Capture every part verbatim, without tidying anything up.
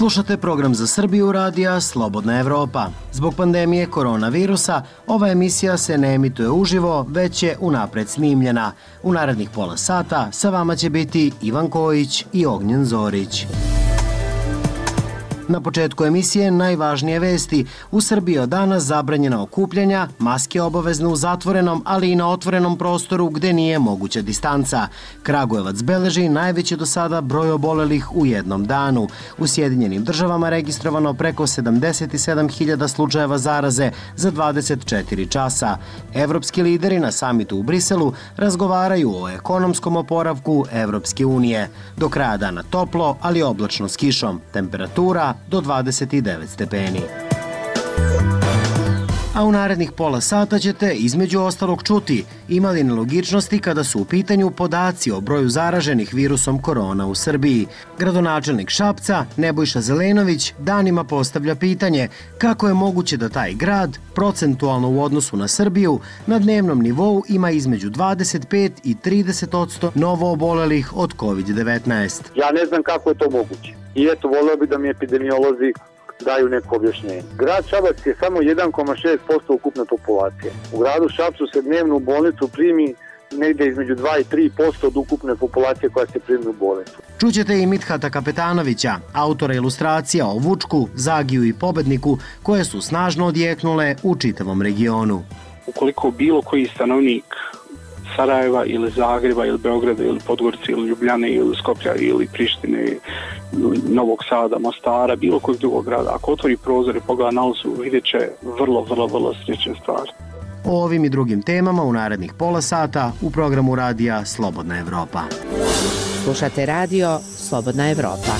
Slušate program za Srbiju radija Slobodna Evropa. Zbog pandemije koronavirusa, ova emisija se ne emituje uživo, već je unapred snimljena. U narednih pola sata sa vama će biti Ivan Kojić i Ognjen Zorić. Na početku emisije najvažnije vesti. U Srbiji od danas zabranjena okupljanja, maske obavezne u zatvorenom, ali i na otvorenom prostoru gde nije moguća distanca. Kragujevac beleži najveći do sada broj obolelih u jednom danu. U Sjedinjenim državama registrovano preko sedamdeset sedam hiljada slučajeva zaraze za dvadeset četiri časa. Evropski lideri na samitu u Briselu razgovaraju o ekonomskom oporavku Evropske unije. Do kraja dana toplo, ali oblačno s kišom. Temperatura do dvadeset devet stepeni. A u narednih pola sata ćete između ostalog čuti ima li nelogičnosti kada su u pitanju podaci o broju zaraženih virusom korona u Srbiji. Gradonačelnik Šapca, Nebojša Zelenović, danima postavlja pitanje kako je moguće da taj grad, procentualno u odnosu na Srbiju, na dnevnom nivou ima između dvadeset pet i trideset posto novo obolelih od kovid devetnaest. Ja ne znam kako je to moguće. I eto, voleo bi da mi epidemiolozi daju neko objašnjenje. Grad Šabac je samo jedan zarez šest posto ukupne populacije. U gradu Šapcu se dnevno u bolnicu primi negde između dva i tri posto od ukupne populacije koja se primi u bolnicu. Čućete i Mithata Kapetanovića, autora ilustracija o Vučku, Zagiju i Pobedniku, koje su snažno odjeknule u čitavom regionu. Ukoliko bilo koji stanovnik Sarajeva ili Zagreba ili Beograda ili Podgorice ili Ljubljane ili Skoplja ili Prištine ili Novog Sada, Mostara, bilo kojeg drugog grada, ako otvori prozor i pogleda na ulicu, vidjet će vrlo, vrlo, vrlo slične stvari. O ovim i drugim temama u narednih pola sata u programu radija Slobodna Evropa. Slušate radio Slobodna Evropa.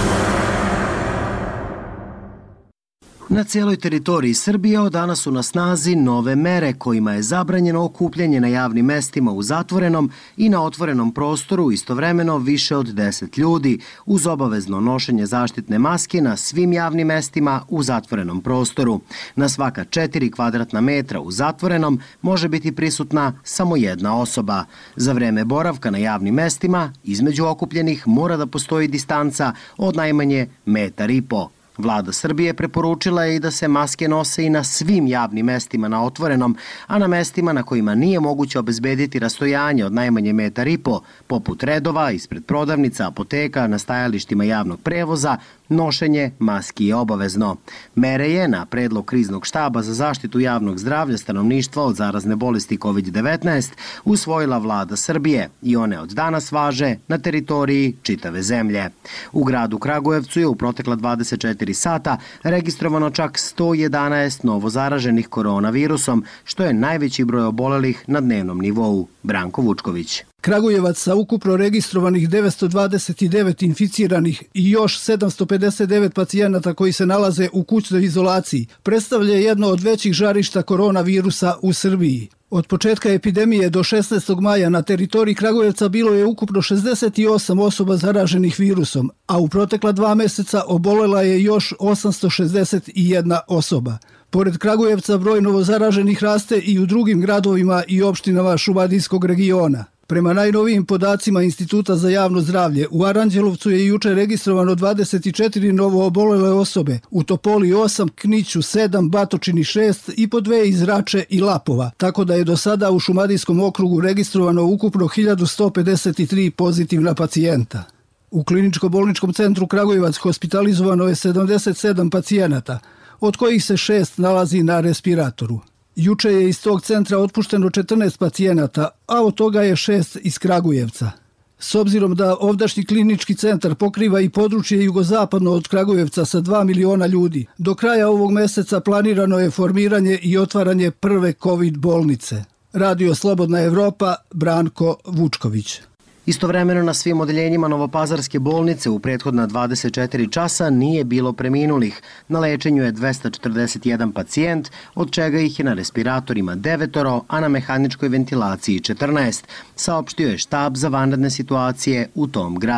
Na cijeloj teritoriji Srbije od danas su na snazi nove mere kojima je zabranjeno okupljanje na javnim mestima u zatvorenom i na otvorenom prostoru istovremeno više od deset ljudi uz obavezno nošenje zaštitne maske na svim javnim mestima u zatvorenom prostoru. Na svaka četiri kvadratna metra u zatvorenom može biti prisutna samo jedna osoba. Za vreme boravka na javnim mestima između okupljenih mora da postoji distanca od najmanje metar i po. Vlada Srbije preporučila je i da se maske nose i na svim javnim mestima na otvorenom, a na mestima na kojima nije moguće obezbediti rastojanje od najmanje metar i po, poput redova, ispred prodavnica, apoteka, na stajalištima javnog prevoza, nošenje maski je obavezno. Mere je na predlog kriznog štaba za zaštitu javnog zdravlja stanovništva od zarazne bolesti kovid devetnaest usvojila Vlada Srbije i one od danas važe na teritoriji čitave zemlje. U gradu Kragujevcu je u protekla dvadeset četiri sata registrovano čak sto jedanaest novo zaraženih koronavirusom, što je najveći broj obolelih na dnevnom nivou. Branko Vučković. Kragujevac sa ukupno registrovanih devetsto dvadeset devet inficiranih i još sedamsto pedeset devet pacijenata koji se nalaze u kućnoj izolaciji predstavlja jedno od većih žarišta koronavirusa u Srbiji. Od početka epidemije do šesnaestog maja na teritoriji Kragujevca bilo je ukupno šezdeset osam osoba zaraženih virusom, a u protekla dva meseca obolela je još osamsto šezdeset jedna osoba. Pored Kragujevca broj novozaraženih raste i u drugim gradovima i opštinama šumadijskog regiona. Prema najnovijim podacima Instituta za javno zdravlje, u Aranđelovcu je juče registrovano dvadeset četiri novo obolele osobe, u Topoli osam, Kniću sedam, Batočini šest i po dve iz Rače i Lapova, tako da je do sada u Šumadijskom okrugu registrovano ukupno hiljadu sto pedeset tri pozitivna pacijenta. U Kliničko-bolničkom centru Kragujevac hospitalizovano je sedamdeset sedam pacijenata, od kojih se šest nalazi na respiratoru. Juče je iz tog centra otpušteno četrnaest pacijenata, a od toga je šest iz Kragujevca. S obzirom da ovdašnji klinički centar pokriva i područje jugozapadno od Kragujevca sa dva miliona ljudi, do kraja ovog meseca planirano je formiranje i otvaranje prve COVID bolnice. Radio Slobodna Evropa, Branko Vučković. Istovremeno na svim odeljenjima Novopazarske bolnice u prethodna dvadeset četiri časa nije bilo preminulih. Na lečenju je dvesta četrdeset jedan pacijent, od čega ih je na respiratorima devetoro, a na mehaničkoj ventilaciji četrnaest, saopštio je štab za vanredne situacije u tom gradu.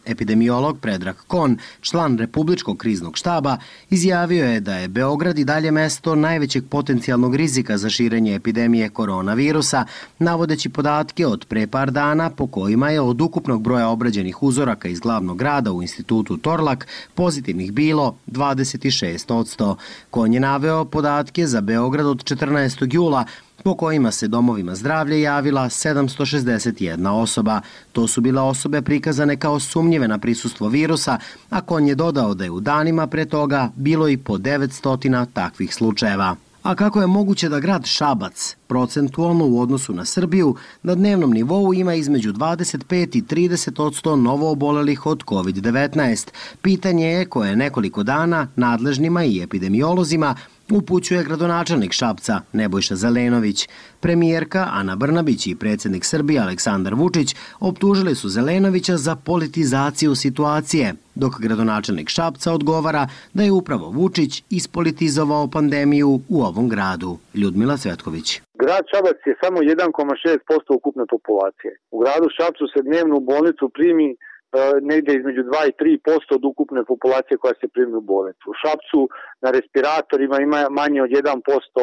Epidemiolog Predrag Kon, član Republičkog kriznog štaba, izjavio je da je Beograd i dalje mesto najvećeg potencijalnog rizika za širenje epidemije koronavirusa, navodeći podatke od pre par dana po kojima je od ukupnog broja obrađenih uzoraka iz glavnog grada u institutu Torlak pozitivnih bilo dvadeset šest posto. Kon je naveo podatke za Beograd od četrnaestog jula, po kojima se domovima zdravlja javila sedamsto šezdeset jedna osoba. To su bile osobe prikazane kao sumnjive na prisustvo virusa, a Kon je dodao da je u danima pre toga bilo i po devetsto takvih slučajeva. A kako je moguće da grad Šabac, procentualno u odnosu na Srbiju, na dnevnom nivou ima između dvadeset pet i trideset posto novo obolelih od kovid devetnaest? Pitanje je koje nekoliko dana nadležnima i epidemiolozima upućuje gradonačelnik Šapca Nebojša Zelenović. Premijerka Ana Brnabić i predsjednik Srbije Aleksandar Vučić optužili su Zelenovića za politizaciju situacije, dok gradonačelnik Šapca odgovara da je upravo Vučić ispolitizovao pandemiju u ovom gradu. Ljudmila Cvetković. Grad Šabac je samo jedan zarez šest posto ukupne populacije. U gradu Šapcu se dnevno u bolnicu primi negde između dva i tri posto od ukupne populacije koja se primi u bolnicu. U Šapcu na respiratorima ima manje od jedan posto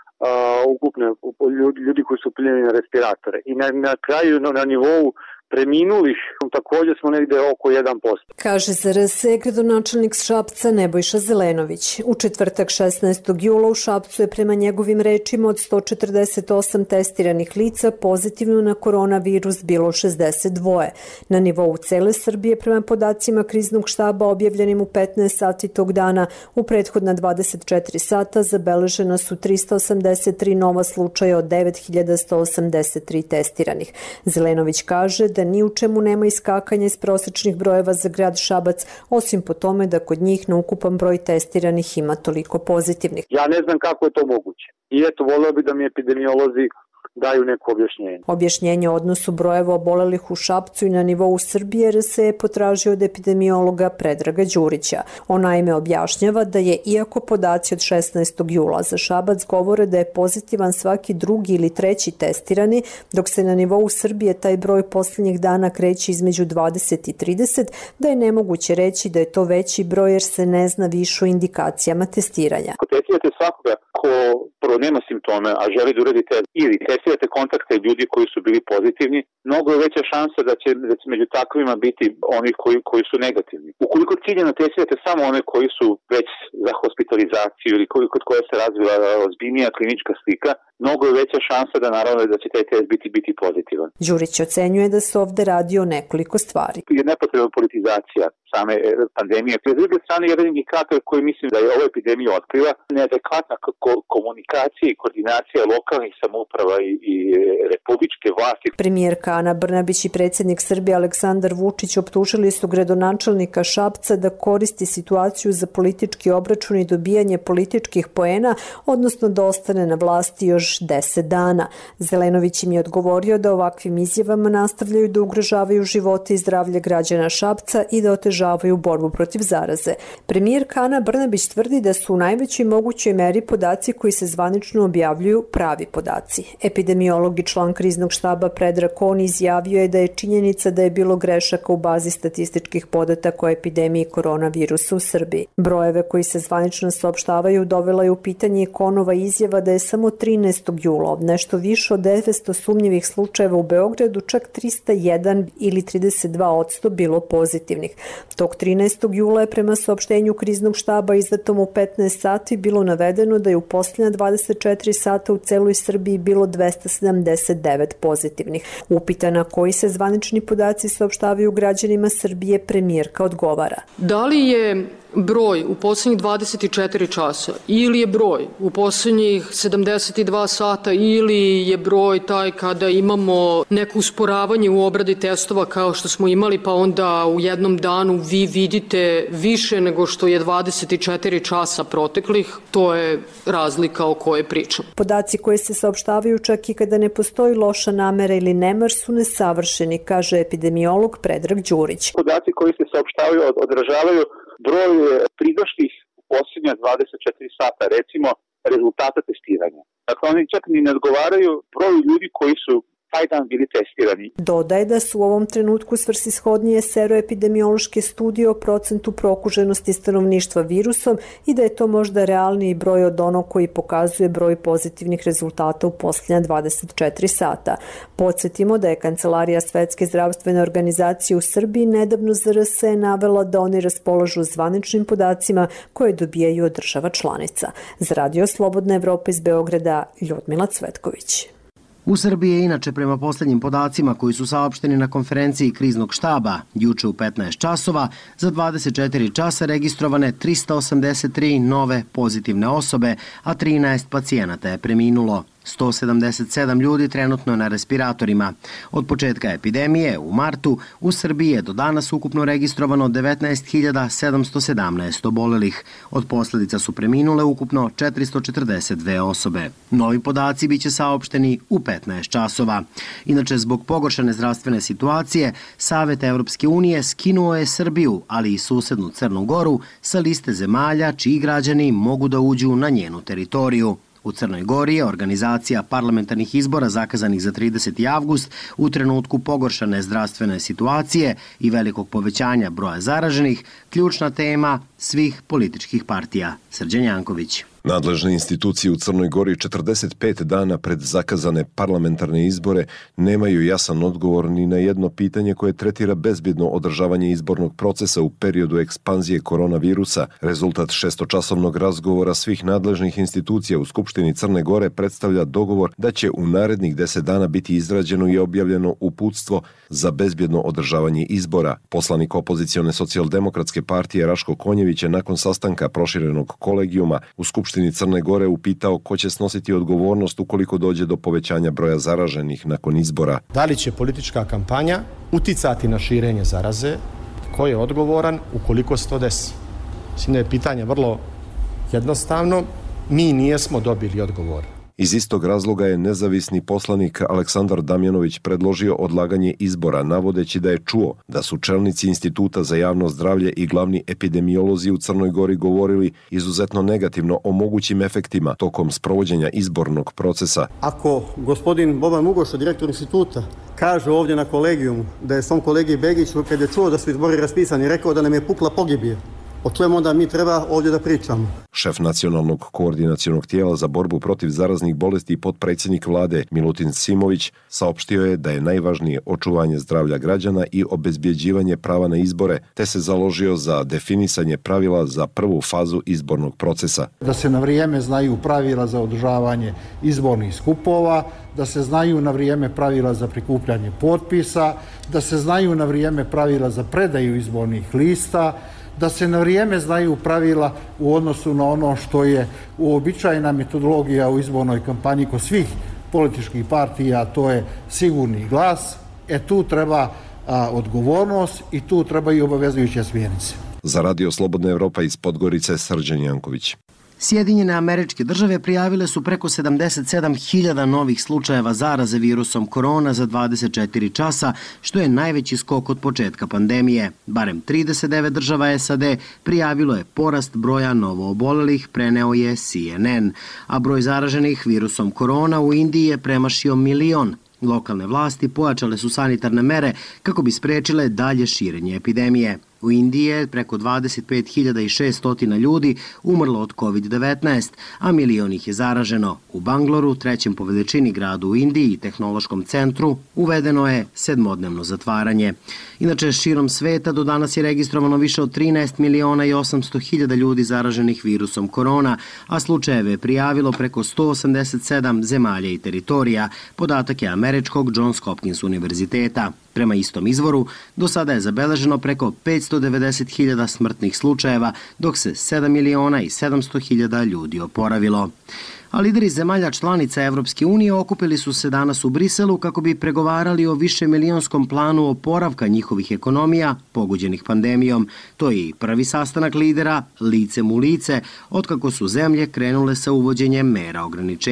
ukupne ljudi koji su primljeni na respiratore. I na, na kraju na nivou preminulih također smo negde oko jedan posto. Kaže za R S gradonačelnik Šapca Nebojša Zelenović. U četvrtak šesnaestog jula u Šapcu je prema njegovim rečima od sto četrdeset osam testiranih lica pozitivno na koronavirus bilo šezdeset dva. Na nivou cele Srbije prema podacima kriznog štaba objavljenim u petnaest sati tog dana u prethodna dvadeset četiri sata zabeležena su trista osamdeset tri nova slučaja od devet hiljada sto osamdeset tri testiranih. Zelenović kaže da ni u čemu nema iskakanja iz prosečnih brojeva za grad Šabac, osim po tome da kod njih na ukupan broj testiranih ima toliko pozitivnih. Ja ne znam kako je to moguće. I eto, voleo bi da mi epidemiolozi daju neko objašnjenje. Objašnjenje o odnosu brojeva obolelih u Šapcu i na nivou Srbije R S je potražio od epidemiologa Predraga Đurića. On naime objašnjava da je, iako podaci od šesnaestog jula za Šabac govore da je pozitivan svaki drugi ili treći testirani, dok se na nivou Srbije taj broj posljednjih dana kreće između dvadeset i trideset, da je nemoguće reći da je to veći broj jer se ne zna više o indikacijama testiranja. Ako testirate svakoga ko prvo nema simptome, a želi da uradi test, ili testirate kontakte ljudi koji su bili pozitivni, mnogo je veća šansa da će, da će među takvima biti oni koji, koji su negativni. Ukoliko ciljano testirate samo one koji su već za hospitalizaciju ili koji, kod koje se razvila ozbiljnija klinička slika, mnogo je veća šansa da naravno da će taj test biti, biti pozitivan. Đurić ocenjuje da se ovde radi o nekoliko stvari. Je nepotrebna politizacija same pandemije. S druge strane, jedan indikator koji mislim da je ova epidemija otkriva, neadekvatna komunikacija i koordinacija lokalnih samouprava i, i republičke vlasti. Premijerka Ana Brnabić i predsjednik Srbije Aleksandar Vučić optužili su gradonačelnika Šapca da koristi situaciju za politički obračun i dobijanje političkih poena, odnosno da ostane na vlasti još deset dana. Zelenović im je odgovorio da ovakvim izjavama nastavljaju da ugrožavaju živote i zdravlje građana Šapca i da otežavaju borbu protiv zaraze. Premijerka Ana Brnabić tvrdi da su u najvećoj mogućoj meri podaci koji se zvanično objavljuju pravi podaci. Epidemiolog i član kriznog štaba Predrag Kon izjavio je da je činjenica da je bilo grešaka u bazi statističkih podataka o epidemiji koronavirusa u Srbiji. Brojeve koji se zvanično saopštavaju dovela je u pitanje Konova izjava da je samo trinaestog jula od nešto više od devetsto sumnjivih slučajeva u Beogradu čak trista jedan ili trideset dva posto bilo pozitivnih. Tog trinaestog jula je prema saopštenju kriznog štaba izdatom u petnaest sati bilo navedeno da je u posljednja dvadeset četiri sata u celoj Srbiji bilo dvesta sedamdeset devet pozitivnih. Upitana koji se zvanični podaci saopštavaju građanima Srbije, premijerka odgovara. Da li je broj u posljednjih dvadeset četiri časa ili je broj u posljednjih sedamdeset dva sata ili je broj taj kada imamo neko usporavanje u obradi testova kao što smo imali, pa onda u jednom danu vi vidite više nego što je dvadeset četiri časa proteklih, to je razlika o kojoj pričam. Podaci koji se saopštavaju čak i kada ne postoji loša namera ili nemar su nesavršeni, kaže epidemiolog Predrag Đurić. Podaci koji se saopštavaju odražavaju broj pridošlih u posljednja dvadeset četiri sata, recimo rezultata testiranja. Dakle, oni čak ni ne odgovaraju broju ljudi koji su taj dan bili testirani. Dodaje da su u ovom trenutku svrsishodnije seroepidemiološke studije o procentu prokuženosti stanovništva virusom i da je to možda realniji broj od onog koji pokazuje broj pozitivnih rezultata u posljednja dvadeset četiri sata. Podsjetimo da je Kancelarija Svetske zdravstvene organizacije u Srbiji nedavno za R S navela da oni raspolažu zvaničnim podacima koje dobijaju od država članica. Za Radio Slobodna Evropa iz Beograda, Ljudmila Cvetković. U Srbiji je inače prema posljednjim podacima koji su saopšteni na konferenciji kriznog štaba juče u petnaest časova za dvadeset četiri časa registrovane trista osamdeset tri nove pozitivne osobe, a trinaest pacijenata je preminulo. sto sedamdeset sedam ljudi trenutno je na respiratorima. Od početka epidemije u martu u Srbiji je do danas ukupno registrovano devetnaest hiljada sedamsto sedamnaest obolelih. Od posljedica su preminule ukupno četiristo četrdeset dve osobe. Novi podaci biće saopšteni u petnaest časova. Inače, zbog pogoršane zdravstvene situacije, Savet Evropske unije skinuo je Srbiju, ali i susednu Crnu Goru, sa liste zemalja čiji građani mogu da uđu na njenu teritoriju. U Crnoj Gori je organizacija parlamentarnih izbora zakazanih za trideseti avgust u trenutku pogoršane zdravstvene situacije i velikog povećanja broja zaraženih ključna tema svih političkih partija. Srđan Janković. Nadležne institucije u Crnoj Gori četrdeset pet dana pred zakazane parlamentarne izbore nemaju jasan odgovor ni na jedno pitanje koje tretira bezbjedno održavanje izbornog procesa u periodu ekspanzije koronavirusa. Rezultat šestočasovnog razgovora svih nadležnih institucija u Skupštini Crne Gore predstavlja dogovor da će u narednih deset dana biti izrađeno i objavljeno uputstvo za bezbjedno održavanje izbora. Poslanik opozicione socijaldemokratske partije Raško Konjević je nakon sastanka proširenog kolegijuma u Skupštini Crne Gore upitao ko će snositi odgovornost ukoliko dođe do povećanja broja zaraženih nakon izbora. Da li će politička kampanja uticati na širenje zaraze? Ko je odgovoran ukoliko se to desi? Mislim da je pitanje vrlo jednostavno. Mi nijesmo dobili odgovor. Iz istog razloga je nezavisni poslanik Aleksandar Damjanović predložio odlaganje izbora, navodeći da je čuo da su čelnici Instituta za javno zdravlje i glavni epidemiolozi u Crnoj Gori govorili izuzetno negativno o mogućim efektima tokom sprovođenja izbornog procesa. Ako gospodin Boban Mugoša, direktor instituta, kaže ovdje na kolegijumu da je svom kolegi Begiću, kad je čuo da su izbori raspisani, rekao da nam je pukla pogibija, o čemu onda mi treba ovdje da pričamo? Šef nacionalnog koordinacionog tijela za borbu protiv zaraznih bolesti i potpredsjednik vlade Milutin Simović saopštio je da je najvažnije očuvanje zdravlja građana i obezbjeđivanje prava na izbore, te se založio za definisanje pravila za prvu fazu izbornog procesa. Da se na vrijeme znaju pravila za održavanje izbornih skupova, da se znaju na vrijeme pravila za prikupljanje potpisa, da se znaju na vrijeme pravila za predaju izbornih lista, da se na vrijeme znaju pravila u odnosu na ono što je uobičajena metodologija u izbornoj kampanji kod svih političkih partija, to je sigurni glas. E tu treba a, odgovornost i tu treba i obavezujuće smjernice. Za Radio Slobodna Evropa iz Podgorice, Srđan Janković. Sjedinjene Američke Države prijavile su preko sedamdeset sedam hiljada novih slučajeva zaraze virusom korona za dvadeset četiri časa, što je najveći skok od početka pandemije. Barem trideset devet država S A D prijavilo je porast broja novoobolelih, preneo je C N N, a broj zaraženih virusom korona u Indiji je premašio milion. Lokalne vlasti pojačale su sanitarne mere kako bi sprečile dalje širenje epidemije. U Indiji je preko dvadeset pet hiljada šesto ljudi umrlo od kovid devetnaest, a milion ih je zaraženo. U Bangloru, trećem po veličini gradu u Indiji i tehnološkom centru, uvedeno je sedmodnevno zatvaranje. Inače, širom sveta do danas je registrovano više od trinaest miliona i osamsto hiljada ljudi zaraženih virusom korona, a slučajeve je prijavilo preko sto osamdeset sedam zemalja i teritorija. Podatak je američkog Johns Hopkins univerziteta. Prema istom izvoru, do sada je zabeleženo preko petsto devedeset hiljada smrtnih slučajeva, dok se sedam miliona i sedamsto hiljada ljudi oporavilo. A lideri zemalja članica Evropske unije okupili su se danas u Briselu kako bi pregovarali o višemilijonskom planu oporavka njihovih ekonomija pogođenih pandemijom. To je i prvi sastanak lidera licem u lice otkako su zemlje krenule sa uvođenjem mera ograničenja.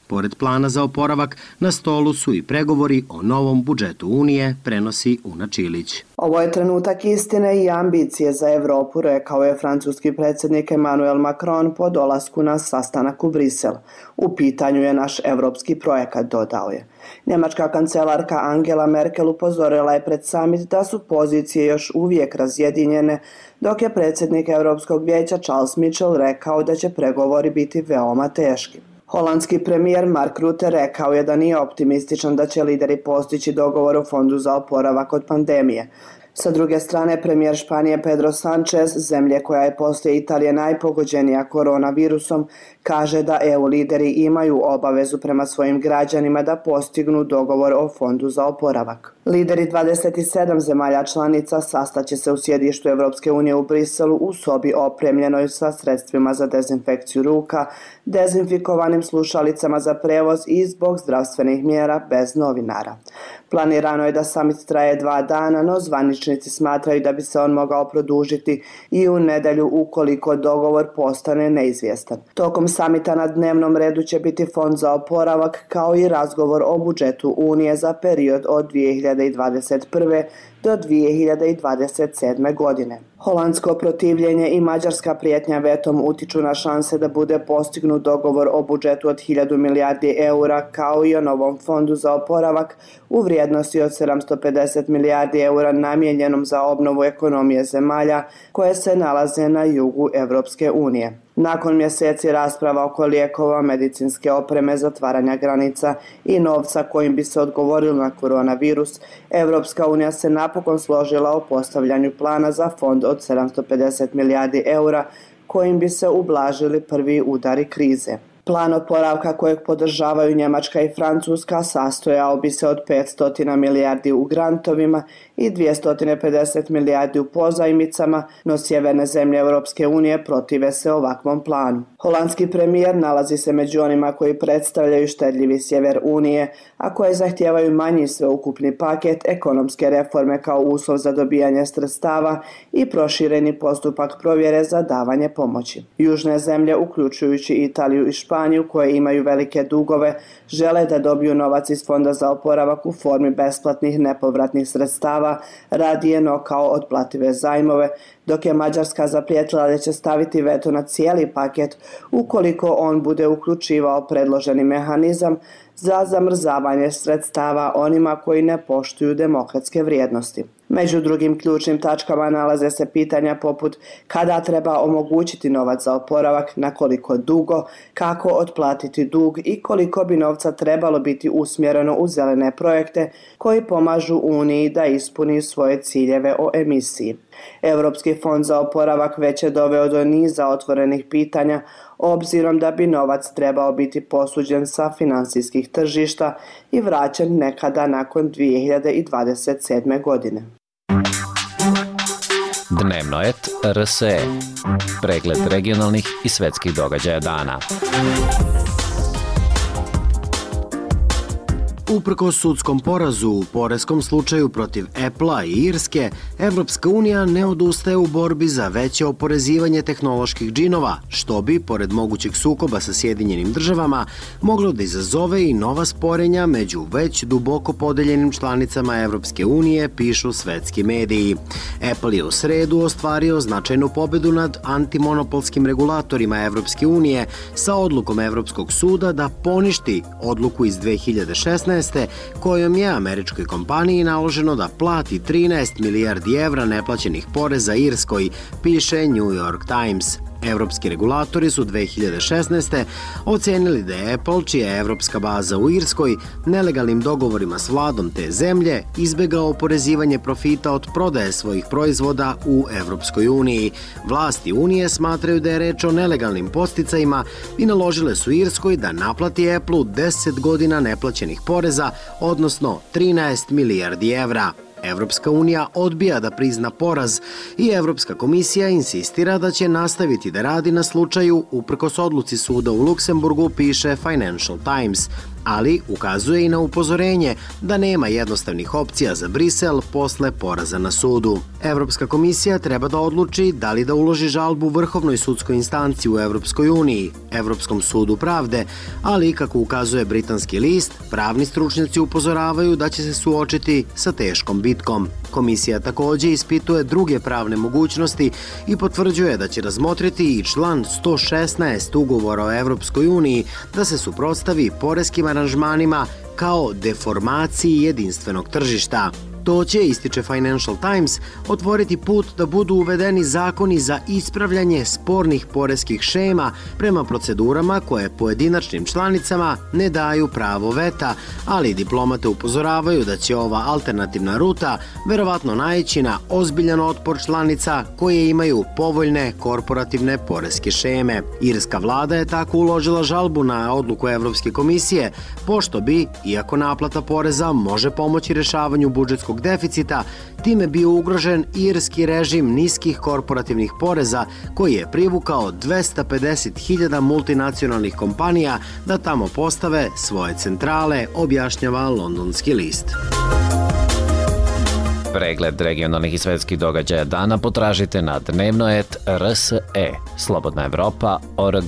Pored plana za oporavak, na stolu su i pregovori o novom budžetu Unije, prenosi Una Čilić. Ovo je trenutak istine i ambicije za Evropu, rekao je francuski predsjednik Emmanuel Macron po dolasku na sastanak u Brisel. U pitanju je naš evropski projekat, dodao je. Njemačka kancelarka Angela Merkel upozorila je pred summit da su pozicije još uvijek razjedinjene, dok je predsjednik Europskog vijeća Charles Michel rekao da će pregovori biti veoma teški. Holandski premijer Mark Rutte rekao je da nije optimističan da će lideri postići dogovor o fondu za oporavak od pandemije. Sa druge strane, premijer Španije Pedro Sanchez, zemlje koja je poslije Italije najpogođenija koronavirusom, kaže da E U lideri imaju obavezu prema svojim građanima da postignu dogovor o fondu za oporavak. Lideri dvadeset sedam zemalja članica sastaće se u sjedištu Evropske unije u Briselu u sobi opremljenoj sa sredstvima za dezinfekciju ruka, dezinfikovanim slušalicama za prevoz i zbog zdravstvenih mjera bez novinara. Planirano je da summit traje dva dana, no zvaničnici smatraju da bi se on mogao produžiti i u nedjelju ukoliko dogovor postane neizvjestan. Tokom samita na dnevnom redu će biti fond za oporavak kao i razgovor o budžetu Unije za period od dvije hiljade dvadeset prve do dvije hiljade dvadeset sedme. godine. Holandsko protivljenje i mađarska prijetnja vetom utiču na šanse da bude postignut dogovor o budžetu od hiljadu milijardi eura kao i o novom fondu za oporavak u vrijednosti od sedamsto pedeset milijardi eura namijenjenom za obnovu ekonomije zemalja koje se nalaze na jugu Evropske unije. Nakon mjeseci rasprava oko lijekova, medicinske opreme, zatvaranja granica i novca kojim bi se odgovorilo na koronavirus, Evropska unija se napokon složila o postavljanju plana za fond od sedamsto pedeset milijardi eura kojim bi se ublažili prvi udari krize. Plan oporavka kojeg podržavaju Njemačka i Francuska sastojao bi se od petsto milijardi u grantovima i dvjesto pedeset milijardi u pozajmicama, no sjeverne zemlje Europske unije protive se ovakvom planu. Holandski premijer nalazi se među onima koji predstavljaju štedljivi sjever Unije, a koje zahtijevaju manji sveukupni paket, ekonomske reforme kao uslov za dobijanje sredstava i prošireni postupak provjere za davanje pomoći. Južne zemlje, uključujući Italiju i Španiju, koje imaju velike dugove, žele da dobiju novac iz Fonda za oporavak u formi besplatnih nepovratnih sredstava, radije no kao otplative zajmove, dok je Mađarska zaprijetila da će staviti veto na cijeli paket ukoliko on bude uključivao predloženi mehanizam za zamrzavanje sredstava onima koji ne poštuju demokratske vrijednosti. Među drugim ključnim tačkama nalaze se pitanja poput kada treba omogućiti novac za oporavak, na koliko dugo, kako otplatiti dug i koliko bi novca trebalo biti usmjereno u zelene projekte koji pomažu Uniji da ispuni svoje ciljeve o emisiji. Europski fond za oporavak već je doveo do niza otvorenih pitanja, obzirom da bi novac trebao biti posuđen sa financijskih tržišta i vraćen nekada nakon dvije hiljade dvadeset sedme. godine. Dnevnoet R S E. Pregled regionalnih i svetskih događaja dana. Uprkos sudskom porazu u poreskom slučaju protiv Apple-a i Irske, Evropska unija ne odustaje u borbi za veće oporezivanje tehnoloških džinova, što bi, pored mogućeg sukoba sa Sjedinjenim državama, moglo da izazove i nova sporenja među već duboko podeljenim članicama Evropske unije, pišu svetski mediji. Apple je u sredu ostvario značajnu pobedu nad antimonopolskim regulatorima Evropske unije sa odlukom Evropskog suda da poništi odluku iz dve hiljade šesnaeste. kojom je američkoj kompaniji naloženo da plati trinaest milijardi evra neplaćenih poreza Irskoj, piše New York Times. Evropski regulatori su dve hiljade šesnaeste. ocenili da je Apple, čija je evropska baza u Irskoj, nelegalnim dogovorima s vladom te zemlje izbegao oporezivanje profita od prodaje svojih proizvoda u Evropskoj uniji. Vlasti Unije smatraju da je reč o nelegalnim podsticajima i naložile su Irskoj da naplati Apple-u deset godina neplaćenih poreza, odnosno trinaest milijardi evra. Evropska unija odbija da prizna poraz i Evropska komisija insistira da će nastaviti da radi na slučaju uprkos odluci suda u Luksemburgu, piše Financial Times. ali ukazuje i na upozorenje da nema jednostavnih opcija za Brisel posle poraza na sudu. Evropska komisija treba da odluči da li da uloži žalbu Vrhovnoj sudskoj instanciji u Evropskoj uniji, Evropskom sudu pravde, ali kako ukazuje britanski list, pravni stručnjaci upozoravaju da će se suočiti sa teškom bitkom. Komisija takođe ispituje druge pravne mogućnosti i potvrđuje da će razmotriti i član sto šesnaest ugovora o Evropskoj uniji da se suprotstavi poreskim aranžmanima kao deformaciji jedinstvenog tržišta. To će, ističe Financial Times, otvoriti put da budu uvedeni zakoni za ispravljanje spornih poreskih šema prema procedurama koje pojedinačnim članicama ne daju pravo veta, ali diplomate upozoravaju da će ova alternativna ruta verovatno naići na ozbiljan otpor članica koje imaju povoljne korporativne poreske šeme. Irska vlada je tako uložila žalbu na odluku Evropske komisije, pošto bi, iako naplata poreza može pomoći rešavanju budžetskog deficita, time bio ugrožen irski režim niskih korporativnih poreza koji je privukao dvesta pedeset hiljada multinacionalnih kompanija da tamo postave svoje centrale, objašnjava londonski list. Pregled regionalnih i svetskih događaja dana potražite na dnevno et r s e, slobodna evropa tačka org.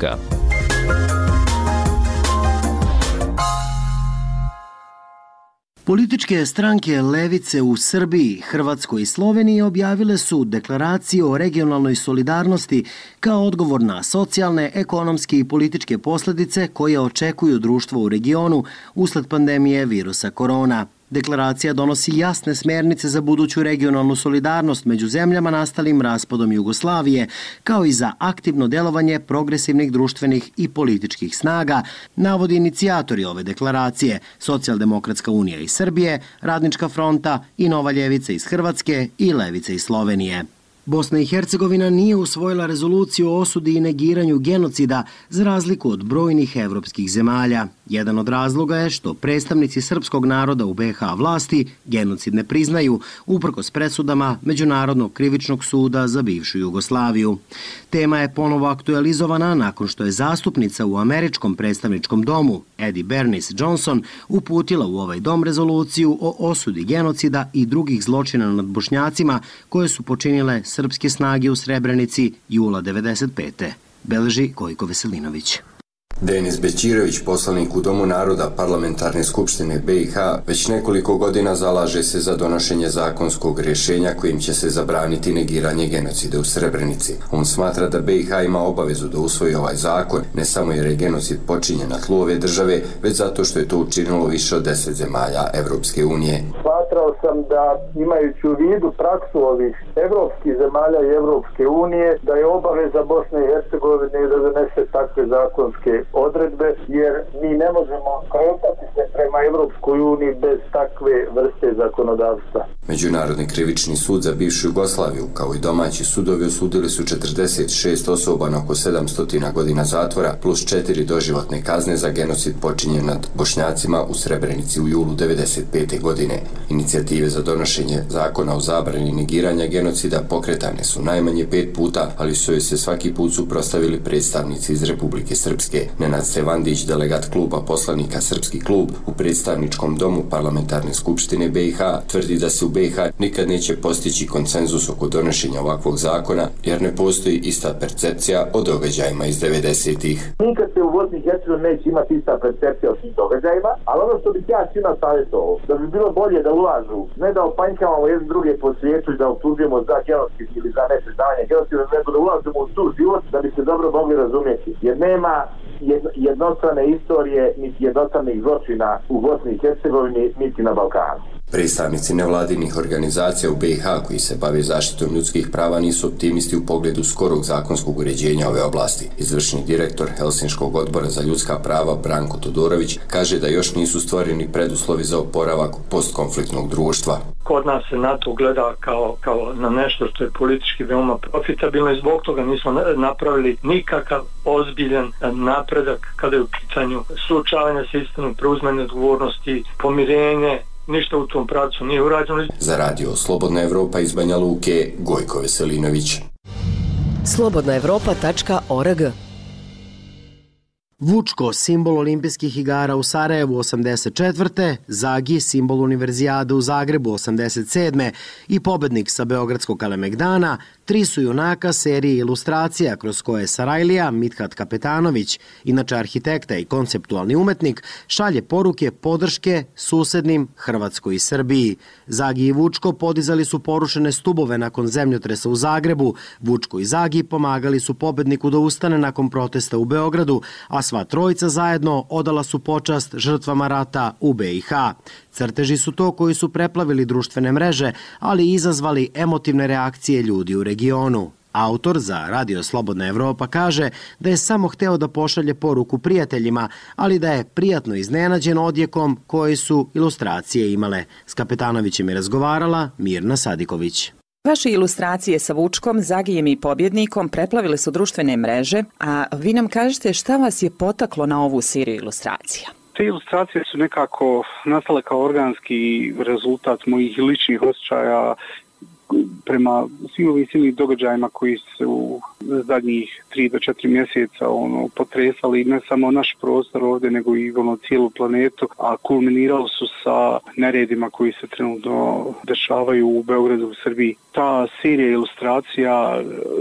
Političke stranke levice u Srbiji, Hrvatskoj i Sloveniji objavile su deklaraciju o regionalnoj solidarnosti kao odgovor na socijalne, ekonomske i političke posledice koje očekuju društvo u regionu usled pandemije virusa korona. Deklaracija donosi jasne smernice za buduću regionalnu solidarnost među zemljama nastalim raspadom Jugoslavije, kao i za aktivno delovanje progresivnih društvenih i političkih snaga, navodi inicijatori ove deklaracije, Socijaldemokratska unija iz Srbije, Radnička fronta i Nova ljevica iz Hrvatske i Levica iz Slovenije. Bosna i Hercegovina nije usvojila rezoluciju o osudi i negiranju genocida za razliku od brojnih evropskih zemalja. Jedan od razloga je što predstavnici srpskog naroda u be ha vlasti genocid ne priznaju, uprkos presudama Međunarodnog krivičnog suda za bivšu Jugoslaviju. Tema je ponovo aktualizovana nakon što je zastupnica u američkom predstavničkom domu, Eddie Bernice Johnson, uputila u ovaj dom rezoluciju o osudi genocida i drugih zločina nad Bošnjacima koje su počinile srpske snage u Srebrenici jula devedeset pete. Beleži Gojko Veselinović. Denis Bećirović, poslanik u Domu naroda Parlamentarne skupštine be i ha, već nekoliko godina zalaže se za donošenje zakonskog rješenja kojim će se zabraniti negiranje genocida u Srebrenici. On smatra da be i ha ima obavezu da usvoji ovaj zakon, ne samo jer je genocid počinjen na tlu ove države, već zato što je to učinilo više od deset zemalja Evropske unije. Smatrao sam da, imajući u vidu praksu ovih evropskih zemalja i Evropske unije, da je obaveza Bosne i Hercegovine da donese takve zakonske odredbe, jer mi ne možemo kretati se prema Evropskoj uniji bez takve vrste zakonodavstva. Međunarodni krivični sud za bivšu Jugoslaviju, kao i domaći sudovi, osudili su četrdeset šest osoba na oko sedamsto godina zatvora plus četiri doživotne kazne za genocid počinjen nad Bošnjacima u Srebrenici u julu devedeset pete godine. Inicijative za donošenje zakona o zabrani negiranja genocida pokretane su najmanje pet puta, ali su joj se svaki put suprotstavili predstavnici iz Republike Srpske. Nenad Stevandić, delegat kluba poslanika Srpski klub u predstavničkom domu Parlamentarne skupštine be i ha, tvrdi da se u be i ha nikad neće postići konsenzus oko donošenja ovakvog zakona, jer ne postoji ista percepcija o događajima iz devedesetih. Nikad se u Bosni i Hercegovini neće imati ista percepcija o tim događajima, ali ono što bih ja svima savjetovao, da bi bilo bolje da ulažu, ne da opanjkavamo jedne druge po svijetu i da optužujemo za genocid ili za nepriznavanje genocida, nego da ulažemo u suv život da bi se dobro mogli razumjeti, jer nema jednostrane istorije niti jednostranih zločina u Bosni i Hercegovini niti na Balkanu. Predstavnici nevladinih organizacija u be i ha koji se bave zaštitom ljudskih prava nisu optimisti u pogledu skorog zakonskog uređenja ove oblasti. Izvršni direktor Helsinškog odbora za ljudska prava Branko Todorović kaže da još nisu stvoreni preduslovi za oporavak postkonfliktnog društva. Kod nas se na to gleda kao, kao na nešto što je politički veoma profitabilno i zbog toga nismo napravili nikakav ozbiljan napredak kada je u pitanju suočavanja sa istinom, preuzmanje odgovornosti, pomirenje. Ništa u tom pravcu nije urađeno. Za radio Slobodna Evropa iz Banja Luke, Gojko Veselinović. slobodna evropa tačka org. Vučko, simbol olimpijskih igara u Sarajevu osamdeset četvrte, Zagi, simbol univerzijade u Zagrebu osamdeset sedme i pobednik sa Beogradskog Kalemegdana, tri su junaka serije ilustracija kroz koje Sarajlija, Mithat Kapetanović, inače arhitekta i konceptualni umetnik, šalje poruke podrške susednim Hrvatskoj i Srbiji. Zagi i Vučko podizali su porušene stubove nakon zemljotresa u Zagrebu, Vučko i Zagi pomagali su pobedniku da ustane nakon protesta u Beogradu, a sva trojica zajedno odala su počast žrtvama rata u be i ha. Crteži su to koji su preplavili društvene mreže, ali i izazvali emotivne reakcije ljudi u regionu. Autor za Radio Slobodna Evropa kaže da je samo hteo da pošalje poruku prijateljima, ali da je prijatno iznenađen odjekom koji su ilustracije imale. S Kapetanovićem je razgovarala Mirna Sadiković. Vaše ilustracije sa Vučkom, Zagijem i pobjednikom preplavile su društvene mreže, a vi nam kažete šta vas je potaklo na ovu seriju ilustracija? Te ilustracije su nekako nastale kao organski rezultat mojih ličnih osjećaja prema svim ovim silnim događajima koji su zadnjih tri do četiri mjeseca ono, potresali ne samo naš prostor ovdje, nego i ono, cijelu planetu, a kulminirali su sa neredima koji se trenutno dešavaju u Beogradu, u Srbiji. Ta serija ilustracija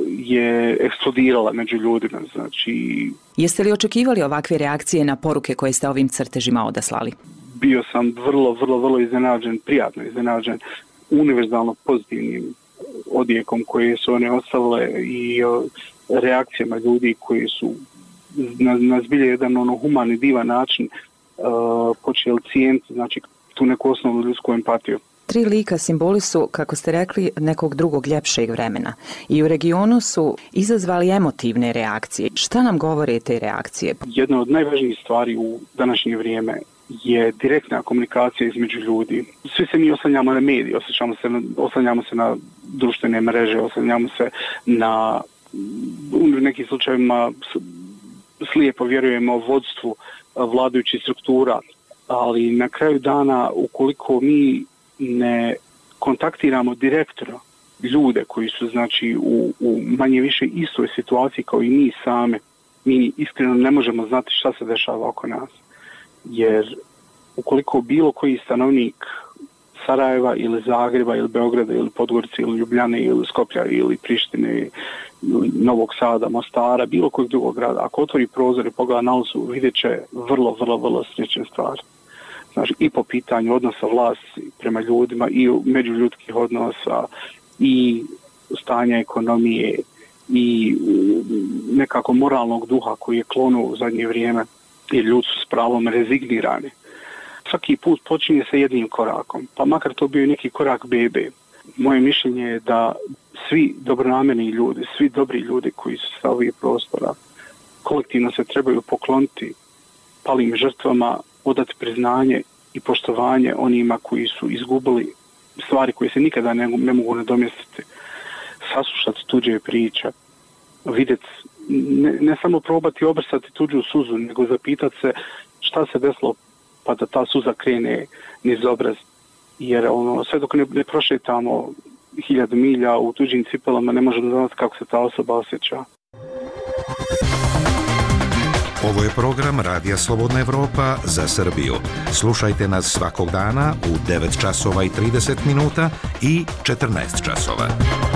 je eksplodirala među ljudima, znači... Jeste li očekivali ovakve reakcije na poruke koje ste ovim crtežima odaslali? Bio sam vrlo, vrlo, vrlo iznenađen, prijatno iznenađen, univerzalno pozitivnim odjekom koje su one ostavile i reakcijama ljudi koji su na, na zbilje jedan ono humani, divan način uh, počeli cijeniti, znači tu neku osnovnu ljudsku empatiju. Tri lika simboli su, kako ste rekli, nekog drugog ljepšeg vremena i u regionu su izazvali emotivne reakcije. Šta nam govore te reakcije? Jedna od najvažnijih stvari u današnje vrijeme je direktna komunikacija između ljudi. Svi se mi oslanjamo na medije, oslanjamo se na, oslanjamo se na društvene mreže, oslanjamo se na, u nekim slučajevima slijepo vjerujemo vodstvu vladajućih struktura, ali na kraju dana ukoliko mi ne kontaktiramo direktno ljude koji su znači u, u manje više istoj situaciji kao i mi same, mi iskreno ne možemo znati šta se dešava oko nas. Jer ukoliko bilo koji stanovnik Sarajeva ili Zagreba ili Beograda ili Podgorice ili Ljubljane ili Skoplja ili Prištine ili Novog Sada, Mostara, bilo kojeg drugog grada, ako otvori prozor i pogleda na ulicu, vidjet će vrlo, vrlo, vrlo slične stvari. Znači, i po pitanju odnosa vlasti prema ljudima i međuljudskih odnosa i stanja ekonomije i nekako moralnog duha koji je klonuo u zadnje vrijeme, jer ljudi su s pravom rezignirani. Svaki put počinje sa jednim korakom, pa makar to bio neki korak bebe. Moje mišljenje je da svi dobronamerni ljudi, svi dobri ljudi koji su sa ovih prostora, kolektivno se trebaju pokloniti palim žrtvama, odati priznanje i poštovanje onima koji su izgubili stvari koje se nikada ne, ne mogu nadomjestiti, saslušati tuđe priče, vidjeti, ne, ne samo probati obrsati tuđu suzu, nego zapitati se šta se desilo pa da ta suza krene niz obraz. Jer ono, sve dok ne, ne prošetamo hiljadu milja u tuđim cipelama, ne možemo znati kako se ta osoba osjeća. Ovo je program Radija Slobodna Evropa za Srbiju. Slušajte nas svakog dana u devet časova i trideset minuta i četrnaest časova.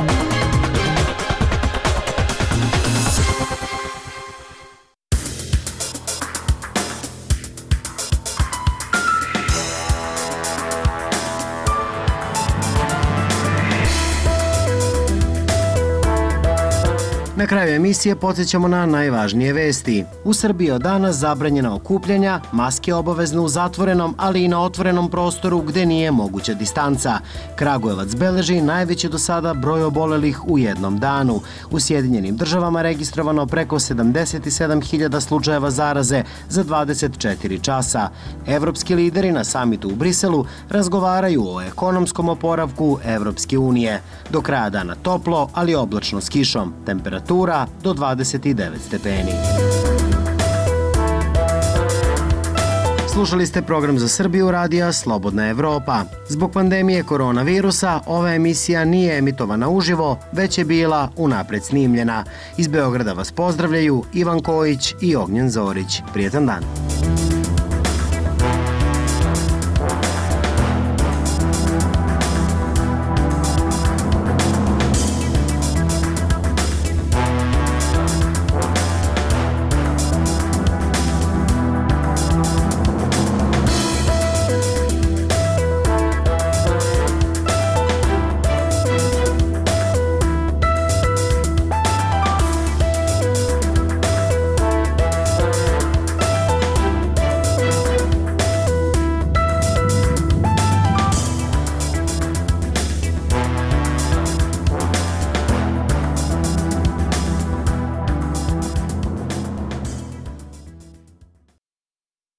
Na kraju emisije podsjećamo na najvažnije vesti. U Srbiji od danas zabranjena okupljanja, maske obavezne u zatvorenom, ali i na otvorenom prostoru gde nije moguća distanca. Kragujevac beleži najveći do sada broj obolelih u jednom danu. U Sjedinjenim državama registrovano preko sedamdeset sedam hiljada slučajeva zaraze za dvadeset četiri časa. Evropski lideri na samitu u Briselu razgovaraju o ekonomskom oporavku Evropske unije. Do kraja dana toplo, ali oblačno s kišom. Temperatura do dvadeset devet stepeni. Slušali ste program za Srbiju radija Slobodna Evropa. Zbog pandemije koronavirusa ova emisija nije emitovana uživo, već je bila unapred snimljena. Iz Beograda vas pozdravljaju Ivan Kojić i Ognjen Zorić. Prijetan dan.